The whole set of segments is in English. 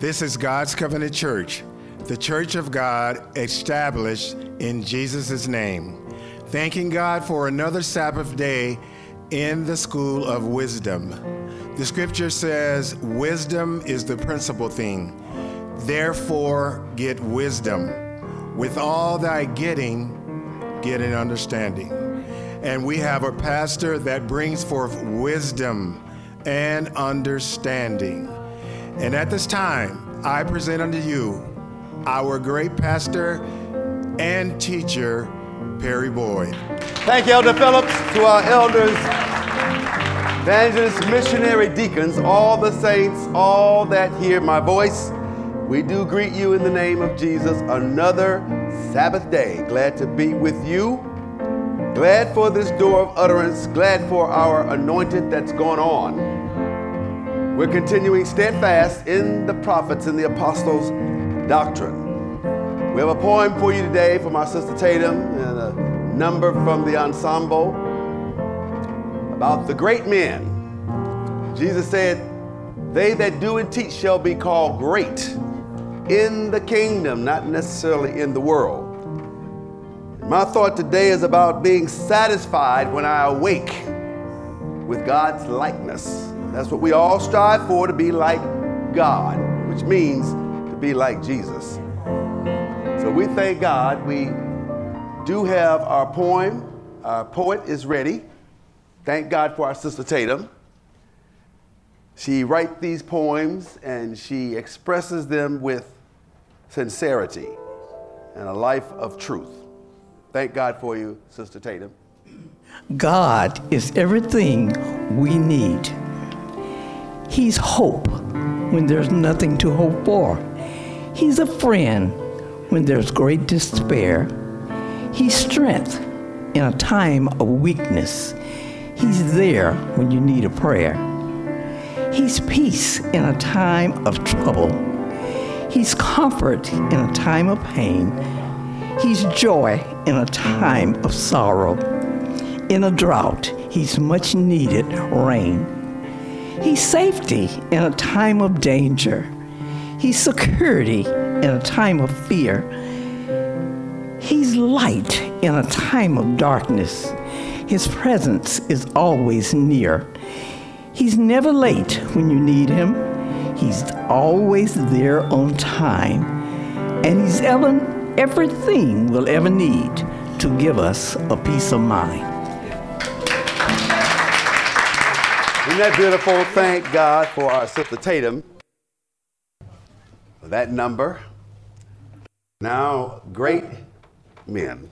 This is God's Covenant Church, the Church of God established in Jesus' name. Thanking God for another Sabbath day in the school of wisdom. The scripture says, wisdom is the principal thing. Therefore, get wisdom. With all thy getting, get an understanding. And we have a pastor that brings forth wisdom and understanding. And at this time, I present unto you our great pastor and teacher, Perry Boyd. Thank you, Elder Phillips, to our elders, evangelists, missionary deacons, all the saints, all that hear my voice. We do greet you in the name of Jesus. Another Sabbath day. Glad to be with you. Glad for this door of utterance. Glad for our anointed that's gone on. We're continuing steadfast in the prophets and the apostles' doctrine. We have a poem for you today from our sister Tatum and a number from the ensemble about the great men. Jesus said, they that do and teach shall be called great in the kingdom, not necessarily in the world. My thought today is about being satisfied when I awake with God's likeness. That's what we all strive for, to be like God, which means to be like Jesus. So we thank God. We do have our poem. Our poet is ready. Thank God for our sister Tatum. She writes these poems and she expresses them with sincerity and a life of truth. Thank God for you, Sister Tatum. God is everything we need. He's hope when there's nothing to hope for. He's a friend when there's great despair. He's strength in a time of weakness. He's there when you need a prayer. He's peace in a time of trouble. He's comfort in a time of pain. He's joy in a time of sorrow. In a drought, he's much needed rain. He's safety in a time of danger. He's security in a time of fear. He's light in a time of darkness. His presence is always near. He's never late when you need him. He's always there on time. And he's everything we'll ever need to give us a peace of mind. Isn't that beautiful? Thank God for our sister Tatum. For that number. Now, great men.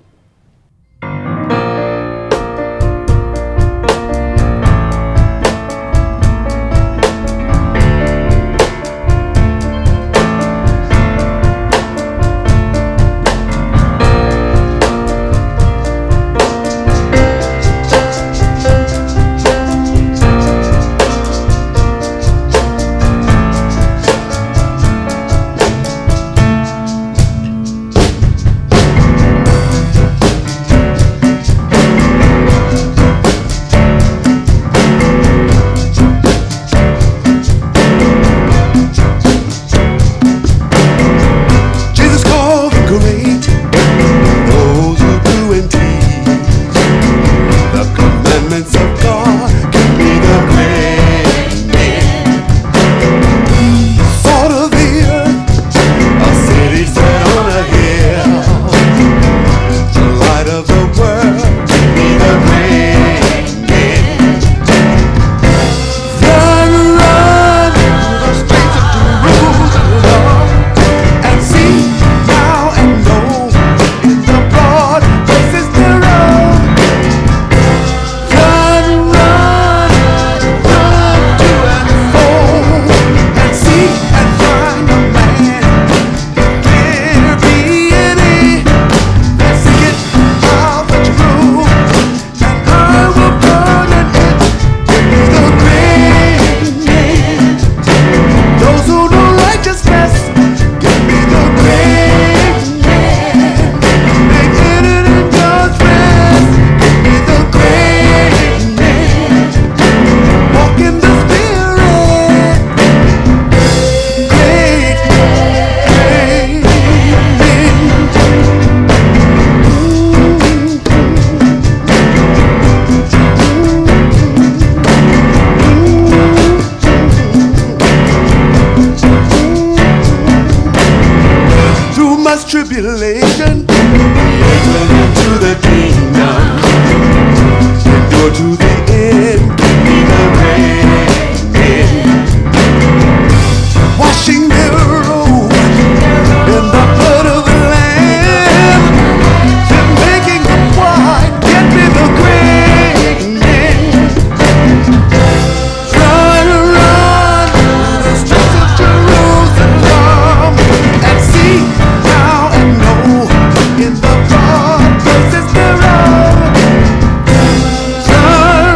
tribulation. Enter into the kingdom. Endure to the end. Be the reigning. Washing their robe in the blood of the Lamb. They're making them white. Get me the great name. Run, run to the streets of Jerusalem and see now and know in the broad places thereof. Run,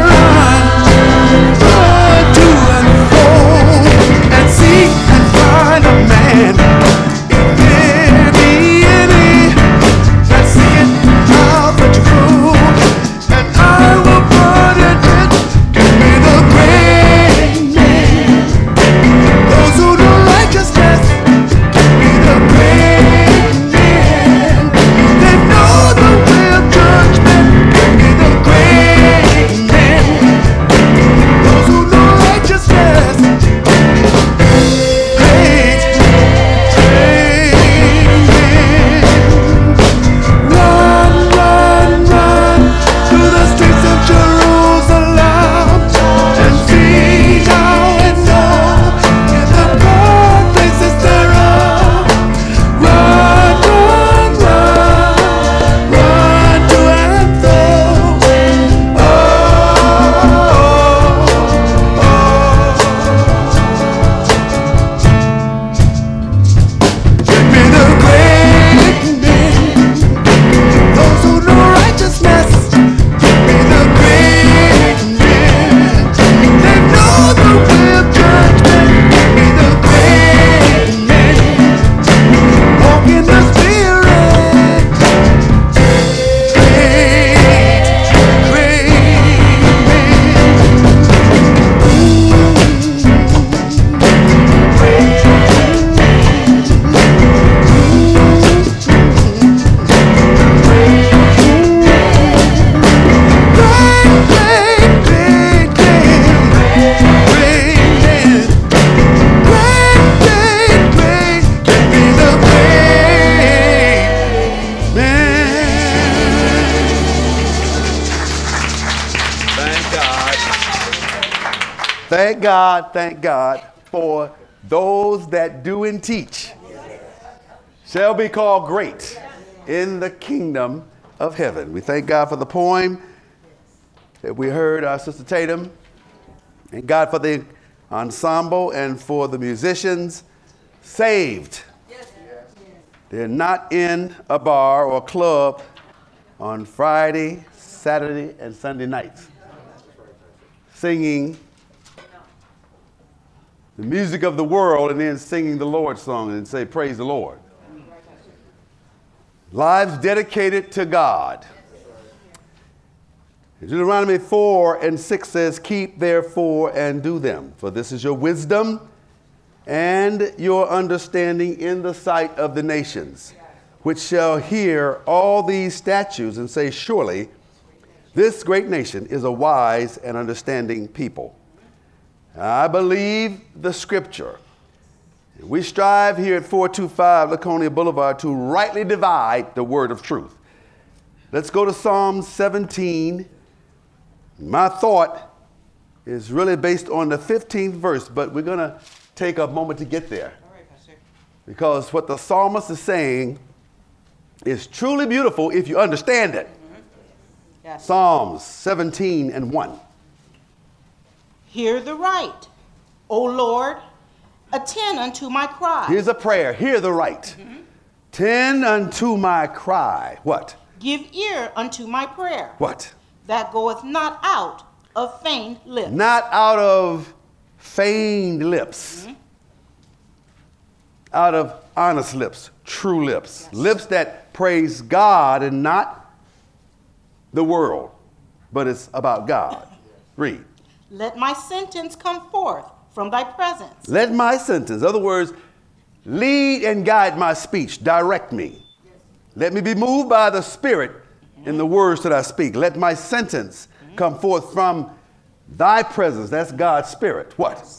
run to and fro and seek and find a man. If any that seeketh out the truth, and I will pardon it. Give me the great name. Those who do righteousness, give me the great name. They know the way of judgment. Give me the great name. Those who do righteousness, great, great name. Run, run, run to the streets of Jerusalem and see now and know in the broad places thereof. Run, run, run, run to and fro. Oh, give me the great name. Those who know righteousness, give me the great name. They know the way of judgment, give me the great name. Walk in the Spirit, great, great Thank God for those that do and teach shall be called great in the kingdom of heaven. We thank God for the poem that we heard our Sister Tatum. Thank God for the ensemble and for the musicians saved. They're not in a bar or club on Friday, Saturday, and Sunday nights singing the music of the world and then singing the Lord's song and say, praise the Lord. Lives dedicated to God. Deuteronomy 4:6 says, keep therefore and do them, for this is your wisdom and your understanding in the sight of the nations, which shall hear all these statutes and say, surely this great nation is a wise and understanding people. I believe the scripture. We strive here at 425 Laconia Boulevard to rightly divide the word of truth. Let's go to Psalm 17. My thought is really based on the 15th verse, but we're going to take a moment to get there. All right, Pastor. Because what the psalmist is saying is truly beautiful if you understand it. Yes. Psalms 17:1. Hear the right, O Lord, attend unto my cry. Here's a prayer. Hear the right. Tend unto my cry. What? Give ear unto my prayer. What? That goeth not out of feigned lips. Not out of feigned lips. Out of honest lips, true lips. Yes. Lips that praise God and not the world, but it's about God. Read. Let my sentence come forth from thy presence. Let my sentence, in other words, lead and guide my speech, direct me. Let me be moved by the Spirit in the words that I speak. Let my sentence come forth from thy presence. That's God's Spirit. What?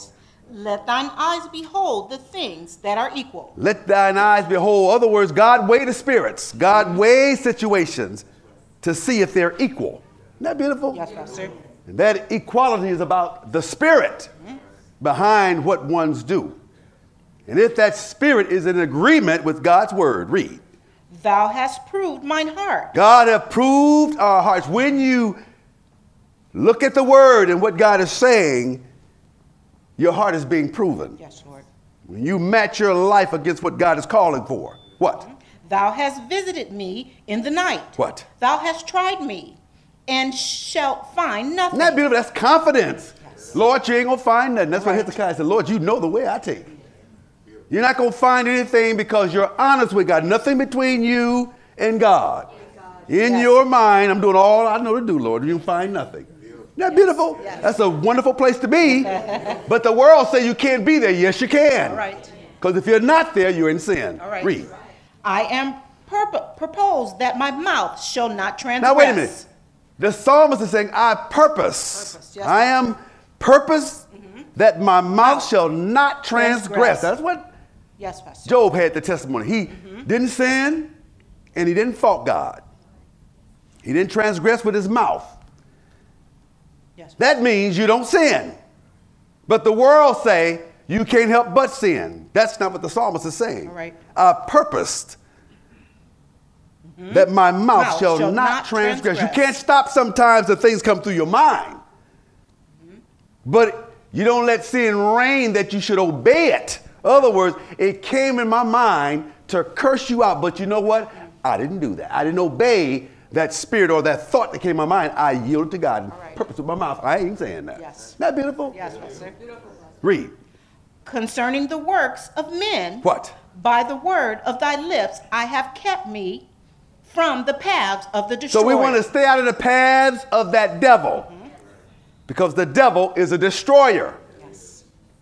Let thine eyes behold the things that are equal. Let thine eyes behold. In other words, God weighs the spirits. God weighs situations to see if they're equal. Isn't that beautiful? Yes, Pastor. And that equality is about the spirit behind what ones do. And if that spirit is in agreement with God's word, read. Thou hast proved mine heart. God hath proved our hearts. When you look at the word and what God is saying, your heart is being proven. Yes, Lord. When you match your life against what God is calling for. What? Thou hast visited me in the night. What? Thou hast tried me and shalt find nothing. Isn't that beautiful? That's confidence. Yes. Lord, you ain't going to find nothing. That's why Right. Hezekiah said, Lord, you know the way I take. You're not going to find anything because you're honest with God. Nothing between you and God. In Yes. your mind, I'm doing all I know to do, Lord. You can find nothing. Isn't that beautiful? Yes. That's a wonderful place to be. But the world say you can't be there. Yes, you can. All right. Because if you're not there, you're in sin. All right. Read. I am proposed that my mouth shall not transgress. Now, wait a minute. The psalmist is saying, I purpose. Yes. I am purpose that my mouth shall not transgress. Transgress. That's what Yes, Pastor. Job had the testimony. He didn't sin and he didn't fault God. He didn't transgress with his mouth. Yes. That means you don't sin. But the world say you can't help but sin. That's not what the psalmist is saying. All right. I purposed that my mouth shall not transgress. You can't stop sometimes the things come through your mind. But you don't let sin reign that you should obey it. In other words, it came in my mind to curse you out. But you know what? I didn't do that. I didn't obey that spirit or that thought that came in my mind. I yielded to God and All right. purpose with my mouth. I ain't saying that. Yes. Isn't that beautiful? Yes, Pastor. Read. Concerning the works of men, What? by the word of thy lips I have kept me from the paths of the destroyer. So we want to stay out of the paths of that devil. Because the devil is a destroyer. Yes.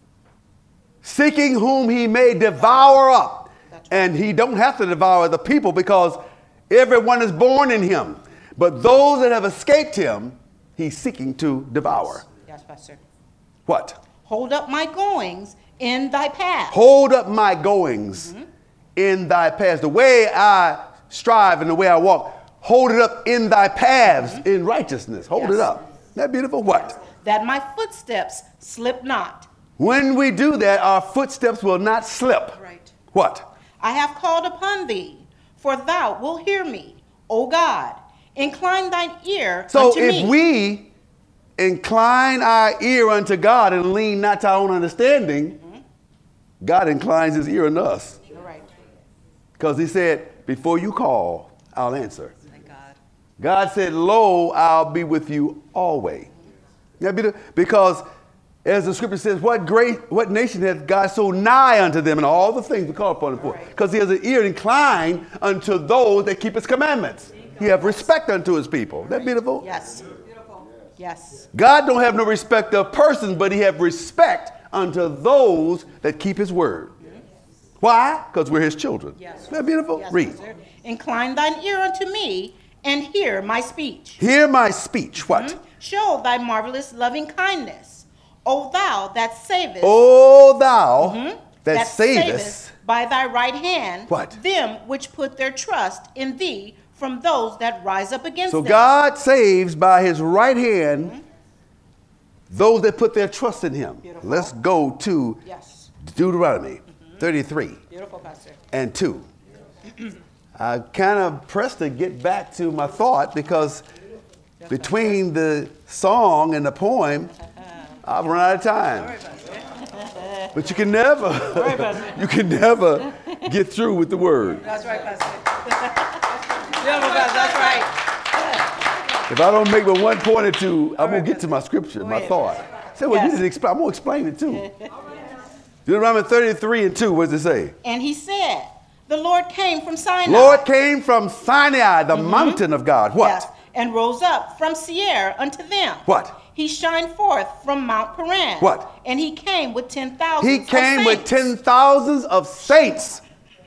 Seeking whom he may devour up. That's right. And he don't have to devour the people because everyone is born in him. But those that have escaped him, he's seeking to devour. Yes, Pastor. What? Hold up my goings in thy path. Hold up my goings in thy paths. The way I strive and the way I walk, hold it up in thy paths in righteousness. Hold Yes. it up. Isn't that beautiful? What? That my footsteps slip not. When we do that, our footsteps will not slip. Right. What? I have called upon thee, for thou wilt hear me, O God. Incline thine ear So unto me. if we incline our ear unto God and lean not to our own understanding, God inclines his ear unto us. All right. Because he said, before you call, I'll answer. Thank God. God said, lo, I'll be with you always. Because as the scripture says, what nation hath God so nigh unto them and all the things we call upon him for? Because he has an ear inclined unto those that keep his commandments. He have respect unto his people. Isn't that beautiful? Yes. Yes. God don't have no respect of persons, but he have respect unto those that keep his word. Why? Because we're his children. Yes. Isn't that beautiful? Yes, Read. Pastor. Incline thine ear unto me and hear my speech. Hear my speech. What? Show thy marvelous loving kindness, O thou that savest. O thou that savest. By thy right hand. What? Them which put their trust in thee from those that rise up against So them. God saves by his right hand those that put their trust in him. Beautiful. Let's go to Yes. Deuteronomy 33 Beautiful, Pastor. and 2. I kind of pressed to get back to my thought because between the song and the poem, I've run out of time. All right, Pastor. But you can never, right, Pastor. you can never get through with the word. That's right, Pastor. Beautiful, Pastor. That's right. If I don't make but one point or two, I'm going to get to my scripture, Go my ahead. thought. Say, well, Yes. you didn't explain. I'm going to explain it too. Deuteronomy 33 and 2, what does it say? And he said, the Lord came from Sinai. Lord came from Sinai, the mountain of God. What? Yes, and rose up from Seir unto them. What? He shined forth from Mount Paran. What? And he came with 10,000. He came with 10,000s of saints.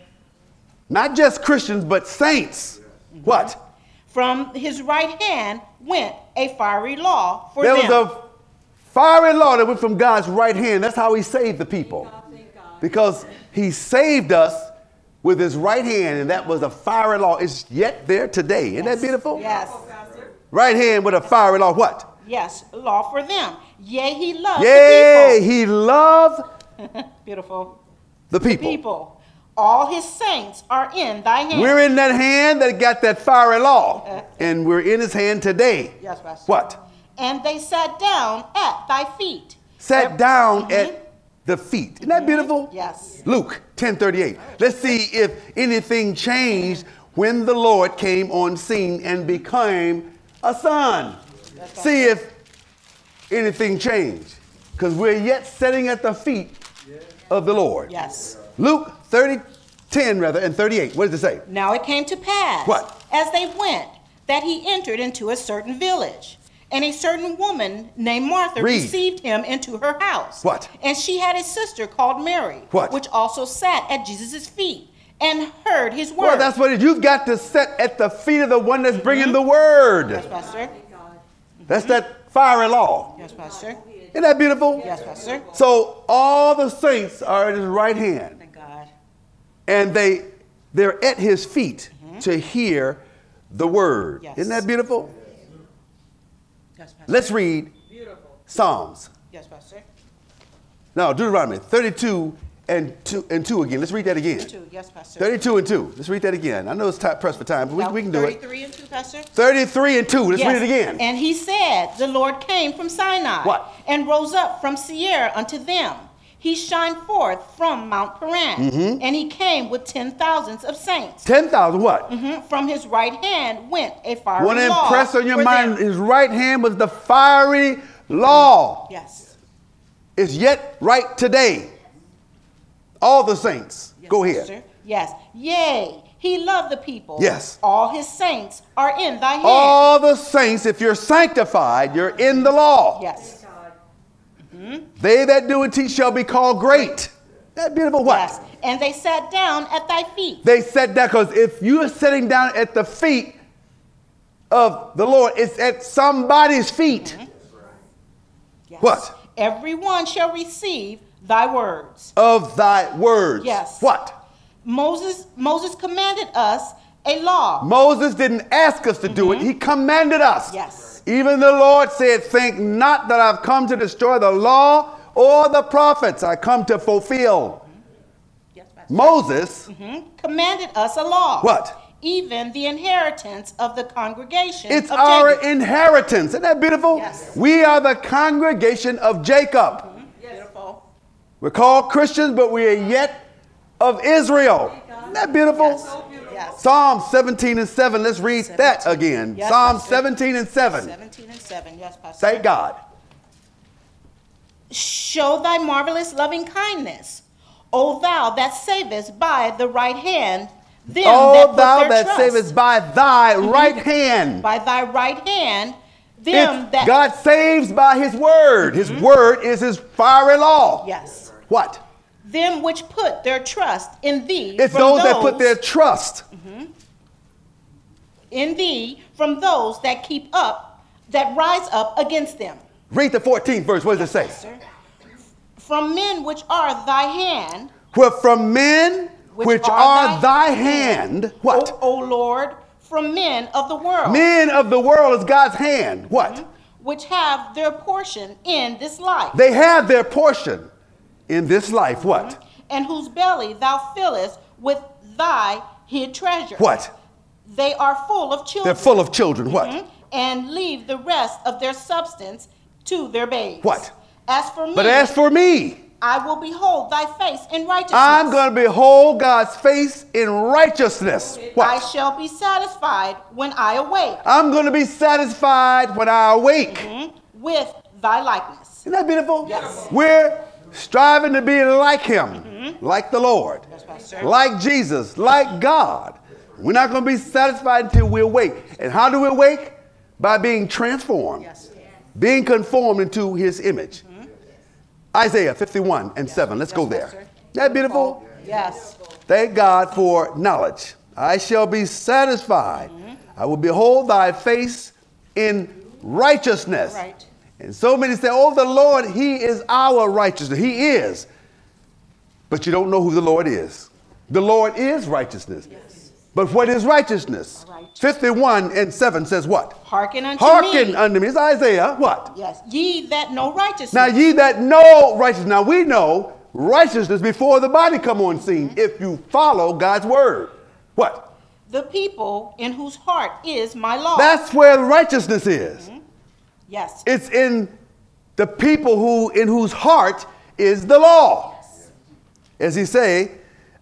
Not just Christians, but saints. What? From his right hand went a fiery law for There them. was a Fiery law that went from God's right hand. That's how he saved the people. Because he saved us with his right hand, and that was a fiery law. It's yet there today. Isn't that beautiful? Yes. Right hand with a fiery law. What? Yes. Law for them. Yea, he loved Yea, the he loved people. Beautiful. the people. People. All his saints are in thy hand. We're in that hand that got that fiery law. And we're in his hand today. Yes, Pastor. What? And they sat down at thy feet. Sat down at the feet. Isn't that beautiful? Yes. Luke 10:38. Let's see if anything changed when the Lord came on scene and became a son. See if anything changed. Because we're yet sitting at the feet of the Lord. Yes. Luke 10 and 38. What does it say? Now it came to pass, What? as they went, that he entered into a certain village. And a certain woman named Martha Read. received him into her house. What? And she had a sister called Mary, What? which also sat at Jesus' feet and heard his word. Well, that's what it is. You've got to sit at the feet of the one that's bringing the word. Yes, Pastor. That's that fiery law. Yes, Pastor. Isn't that beautiful? Yes, Pastor. So all the saints are at his right hand. Thank God. And they're at his feet to hear the word. Yes. Isn't that beautiful? Yes, Pastor. Let's read Psalms. Yes, Pastor. No, Deuteronomy 32 and 2 again. Let's read that again. 2. Yes, Pastor. 32 and 2. Let's read that again. I know it's pressed for time, but we can do it. 33 and 2, Pastor. 33 and 2. Let's read it again. And he said, the Lord came from Sinai. What? And rose up from Seir unto them. He shined forth from Mount Paran. And he came with 10,000s of saints. 10,000 what? From his right hand went a fiery Want to law impress on your for mind, them. his right hand was the fiery law. Yes. It's yet right today. All the saints. Yes, Go ahead. Pastor. Yes. Yea, he loved the people. Yes. All his saints are in thy hand. All the saints, if you're sanctified, you're in the law. Yes. They that do and teach shall be called great. That beautiful what? Yes. And they sat down at thy feet. They sat down, because if you're sitting down at the feet of the Lord, it's at somebody's feet. Yes. What? Everyone shall receive thy words. Of thy words. Yes. What? Moses commanded us a law. Moses didn't ask us to do it. He commanded us. Yes. Even the Lord said, think not that I've come to destroy the law or the prophets. I come to fulfill. Yes, Pastor. Moses, Commanded us a law. what? Even the inheritance of the congregation It's of our Jacob. inheritance. Isn't that beautiful? Yes. We are the congregation of Jacob. Beautiful. We're called Christians, but we are yet of Israel. Isn't that beautiful? Yes. Psalm 17 and 7. Let's read that again. Yes, Psalm Pastor. 17 and 7. 17 and 7. Yes, Pastor. Thank God. Show thy marvelous loving kindness, O thou that savest by the right hand them that Oh, put thou their that trust. savest by thy right hand. By thy right hand them It's that God saves by his word. His word is his fiery law. Yes. What? Them which put their trust in thee. It's from those that put their trust. in thee from those that keep up, that rise up against them. Read the 14th verse. What does it say? Sir. From men which are thy hand, Well, from men which are thy hand. What? O Lord, from men of the world, Men of the world is God's hand. What? which have their portion in this life, They have their portion in this life. What? and whose belly thou fillest with thy hid treasure. What? They are full of children. They're full of children. What? And leave the rest of their substance to their babes. What? As for me, But as for me, I will behold thy face in righteousness. I'm going to behold God's face in righteousness. I What? shall be satisfied when I awake I'm going to be satisfied when I awake. with thy likeness. Isn't that beautiful? Yes. We're striving to be like him, like the Lord, Yes, Pastor. like Jesus, like God. We're not going to be satisfied until we awake. And how do we awake? By being transformed, Yes. being conformed into his image. Isaiah 51 and 7. Let's go Yes, there. Pastor. Isn't that beautiful? Yes. Thank God for knowledge. I shall be satisfied. I will behold thy face in righteousness. Right. And so many say, oh, the Lord, he is our righteousness. He is. But you don't know who the Lord is. The Lord is righteousness. Yes. But what is righteousness? Righteous. 51:7 says what? Hearken unto Hearken me. unto me. It's Isaiah. What? Yes. Ye that know righteousness. Now ye that know righteousness. Now we know righteousness before the body come on scene. If you follow God's word. What? The people in whose heart is my law. That's where righteousness is. Yes. It's in the people in whose heart is the law. As he say,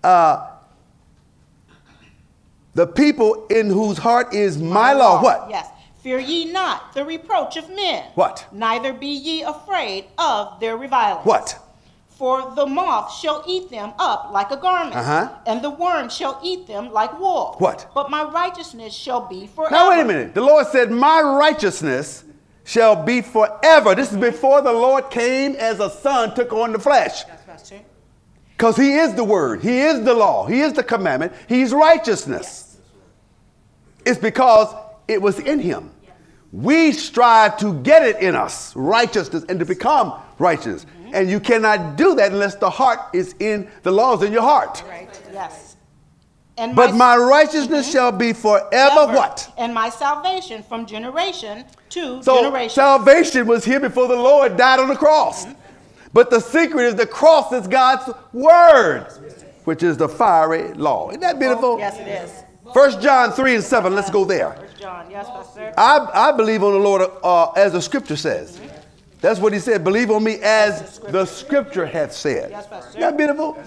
the people in whose heart is my law. What? Yes. Fear ye not the reproach of men. What? Neither be ye afraid of their revilings. What? For the moth shall eat them up like a garment, Uh-huh. and the worm shall eat them like wool. What? But my righteousness shall be forever. Now wait a minute. The Lord said, my righteousness shall be forever. This is before the Lord came as a son, took on the flesh. Yes, Pastor. Because he is the word. He is the law. He is the commandment. He's righteousness. Yes. It's because it was in him. We strive to get it in us, righteousness, and to become righteous. And you cannot do that unless the heart is in the laws in your heart. Right. Yes. And But my righteousness shall be forever ever, what? And my salvation from generation to So generation. salvation was here before the Lord died on the cross. But the secret is the cross is God's word, which is the fiery law. Isn't that beautiful? Yes, it is. 1 John 3:7. Let's go there. 1 John. Yes, Pastor. I believe on the Lord as the scripture says. That's what he said. Believe on me as the scripture hath said. Yes, Pastor. Isn't that beautiful?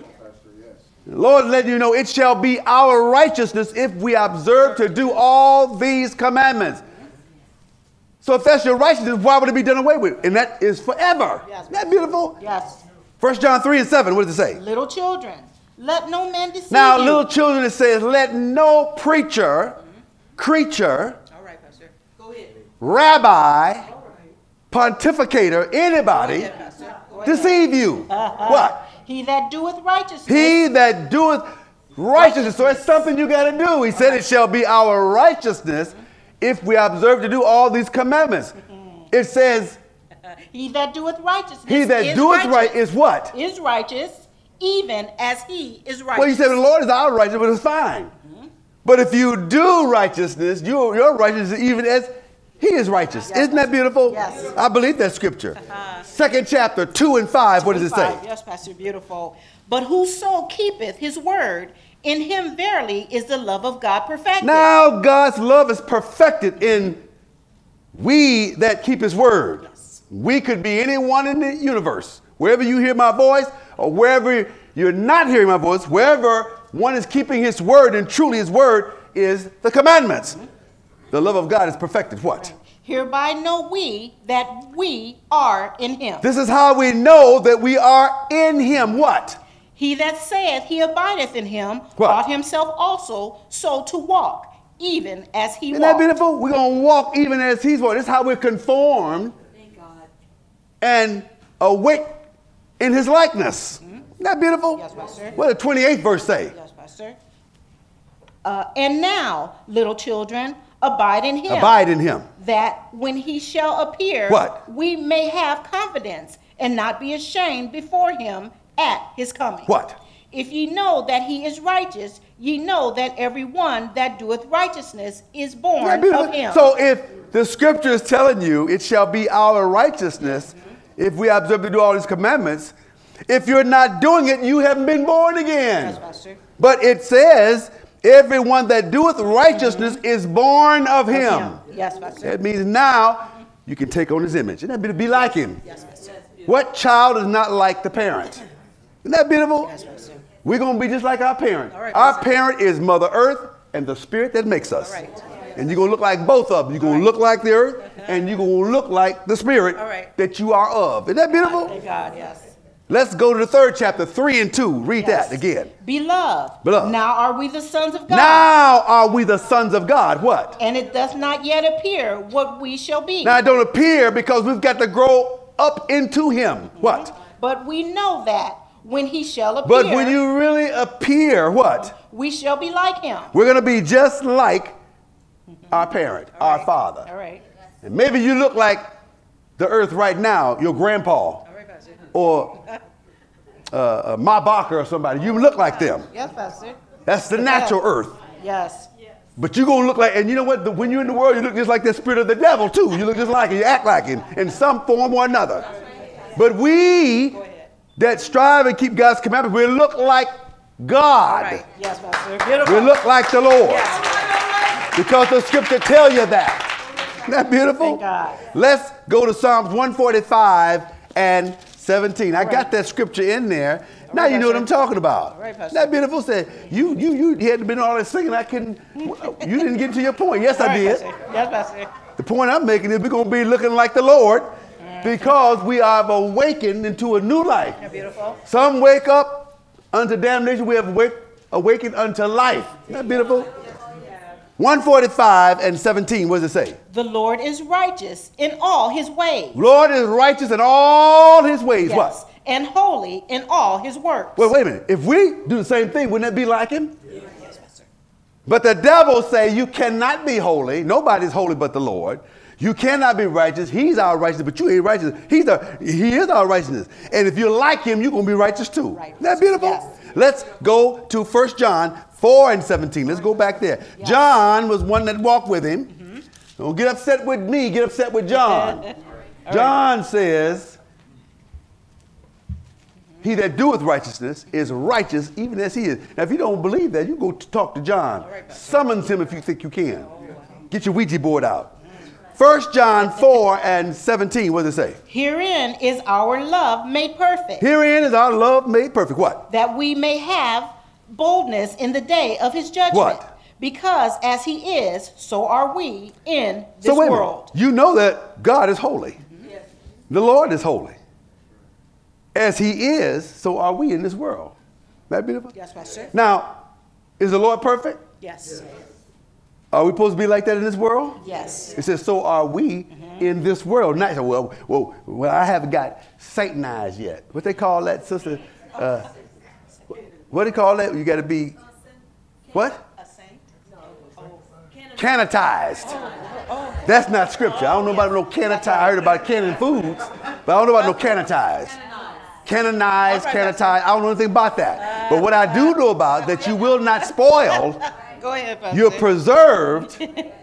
The Lord let you know it shall be our righteousness if we observe to do all these commandments. So if that's your righteousness, why would it be done away with? And that is forever. Yes. Isn't that beautiful? Yes. 1 John 3:7. What does it say? Little children, let no man deceive Now, you. little children, it says, let no preacher, creature, All right, Pastor. Go ahead. rabbi, pontificator, anybody Go ahead. deceive you. What? He that doeth righteousness. He that doeth righteousness. So it's something you got to do. He said it shall be our righteousness if we observe to do all these commandments. It says, He that doeth righteousness. he that is doeth righteous, right is what? Is righteous, even as he is righteous. Well, you said the Lord is our righteousness, but it's fine. But if you do righteousness, your righteousness is even as he is righteous. Yes. Isn't that beautiful? Yes. I believe that scripture. Second chapter, 2 and 5. What does it say? Yes, Pastor, beautiful. But whoso keepeth his word, in him verily is the love of God perfected. Now God's love is perfected in we that keep his word. Yes. We could be anyone in the universe. Wherever you hear my voice or wherever you're not hearing my voice, wherever one is keeping his word, and truly his word is the commandments. The love of God is perfected. What? Hereby know we that we are in him. This is how we know that we are in him. What? He that saith he abideth in him, What? ought himself also so to walk, even as he Isn't that walked. beautiful? We're going to walk even as he's walking. This is how we're conformed and awake in his likeness. Isn't that beautiful? Yes, Pastor. What did the 28th verse say? Yes, Pastor. And now, little children, abide in him. Abide in him. That when he shall appear, What? we may have confidence and not be ashamed before him at his coming. What? If ye know that he is righteous, ye know that every one that doeth righteousness is Isn't that born beautiful? of him. So if the scripture is telling you it shall be our righteousness if we observe to do all these commandments, if you're not doing it, you haven't been born again. Yes, Pastor. But it says, everyone that doeth righteousness is born of him. Yes, Pastor. That means now you can take on his image. Isn't that be like him? Yes, Pastor. What child is not like the parent? Isn't that beautiful? Yes, Pastor. We're going to be just like our parent. All right, Our Pastor. parent is Mother Earth and the spirit that makes us. All right. And you're going to look like both of them. You're going to look like the earth and you're going to look like the spirit All right. that you are of. Isn't that beautiful? Thank God, yes. Let's go to the third chapter, 3 and 2. Read Yes. that again. Beloved, Beloved. now are we the sons of God? Now are we the sons of God. What? And it does not yet appear what we shall be. Now it don't appear because we've got to grow up into him. What? But we know that when he shall appear, But when you really appear, what? we shall be like him. We're going to be just like our parent, our right. father. All right. And maybe you look like the earth right now, your grandpa or Ma Barker or somebody, you look like them. Yes, Pastor. That's the natural earth. Yes. But you're going to look like, and you know what? When you're in the world, you look just like the spirit of the devil, too. You look just like it. You act like it in some form or another. But we that strive and keep God's commandments, we look like God. Right. Yes, Pastor. Beautiful. We look like the Lord. Yes. Because the scripture tell you that. Isn't that beautiful? Thank God. Let's go to Psalms 145 and 17. I got that scripture in there. Now you know what I'm talking about. Pastor. That beautiful said, you had been all that singing. You didn't get to your point. Yes, I did. Pastor. Yes, Pastor. The point I'm making is we're going to be looking like the Lord because we have awakened into a new life. Beautiful. Some wake up unto damnation. We have awakened unto life. Isn't that beautiful? 145 and 17, what does it say? The Lord is righteous in all his ways. Lord is righteous in all his ways. Yes. What? And holy in all his works. Wait a minute. If we do the same thing, wouldn't that be like him? Yes, Pastor. But the devil say you cannot be holy. Nobody's holy but the Lord. You cannot be righteous. He's our righteousness, but you ain't righteous. He is our righteousness. And if you're like him, you're going to be righteous too. Right. Isn't that beautiful? Yes. Let's go to 1 John 4 and 17. Let's go back there. Yes. John was one that walked with him. Mm-hmm. Don't get upset with me. Get upset with John. John says, he that doeth righteousness is righteous even as he is. Now, if you don't believe that, you go talk to John. Summons him if you think you can. Get your Ouija board out. 1 John 4 and 17, what does it say? Herein is our love made perfect. Herein is our love made perfect. What? That we may have boldness in the day of his judgment. What? Because as he is, so are we in this world. You know that God is holy. Mm-hmm. Yes. The Lord is holy. As he is, so are we in this world. Isn't that beautiful? Yes, Pastor. Now, is the Lord perfect? Yes. Are we supposed to be like that in this world? Yes. It says, so are we in this world. Not, well, I haven't got Satanized yet. What they call that, sister? What do they call that? You got to be, what? A saint? Canonized. That's not scripture. I don't know about no canonized. I heard about canon foods, but I don't know about no canonized. Canonized, canonized. I don't know anything about that. But what I do know about that you will not spoil. Go ahead, Pastor. You're preserved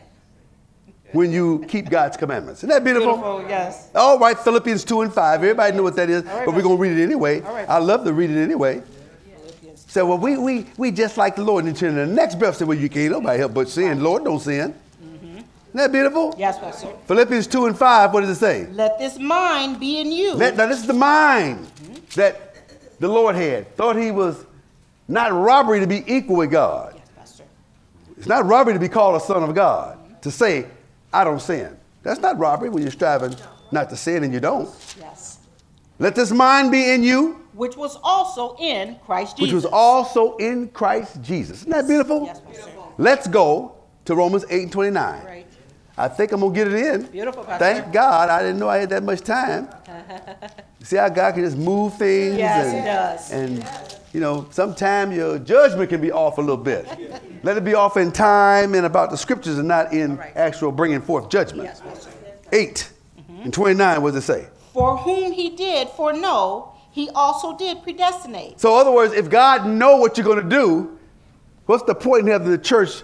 when you keep God's commandments. Isn't that beautiful? Beautiful, yes. All right, Philippians 2 and 5. Everybody know what that is, but we're going to read it anyway. I love to read it anyway. So, well, we just like the Lord. And in the next breath, say, well, you can't nobody help but sin. Lord don't sin. Isn't that beautiful? Yes, Pastor. Philippians 2 and 5, what does it say? Let this mind be in you. Now, this is the mind that the Lord had. Thought he was not robbery to be equal with God. Yes, Pastor. It's not robbery to be called a son of God, to say, I don't sin. That's not robbery when you're striving not to sin and you don't. Yes. Let this mind be in you. Which was also in Christ Jesus. Which was also in Christ Jesus. Isn't that beautiful? Yes, Pastor. Let's go to Romans 8 and 29. Right. I think I'm going to get it in. Beautiful, Pastor. Thank God. I didn't know I had that much time. See how God can just move things? Yes, he does. And, you know, sometimes your judgment can be off a little bit. Let it be off in time and about the scriptures and not in actual bringing forth judgment. Yes, Pastor. 8 and 29, what does it say? For whom he did foreknow, he also did predestinate. So in other words, if God know what you're going to do, what's the point in having the church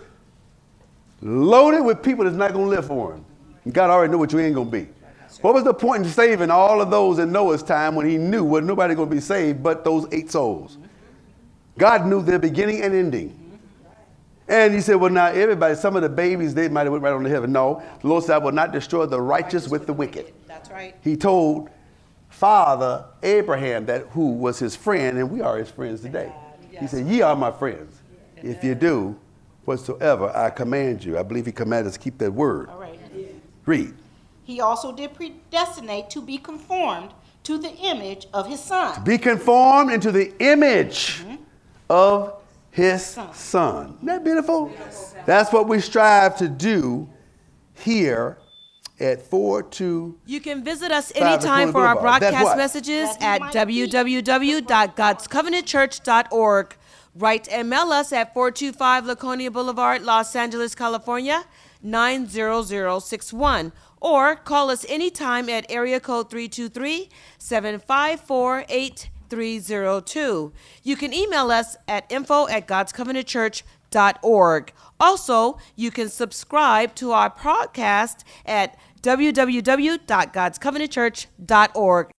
loaded with people that's not going to live for him? And God already knew what you ain't going to be. What was the point in saving all of those in Noah's time when he knew wasn't nobody going to be saved but those 8 souls? God knew their beginning and ending. And he said, well, now everybody, some of the babies, they might have went right on to heaven. No, the Lord said, I will not destroy the righteous with the wicked. That's right. He told Father Abraham, that who was his friend, and we are his friends today. He said, ye are my friends if you do whatsoever I command you. I believe he commanded us to keep that word. All right. Read. He also did predestinate to be conformed to the image of his son. Be conformed into the image of his son. Isn't that beautiful? Yes. That's what we strive to do here at 4-2. You can visit us anytime for our broadcast messages at www.godscovenantchurch.org. Write and mail us at 425 Laconia Boulevard, Los Angeles, California, 888-900-61, or call us anytime at area code 323-754-8302. You can email us at info@godscovenantchurch.org. Also, you can subscribe to our podcast at www.godscovenantchurch.org.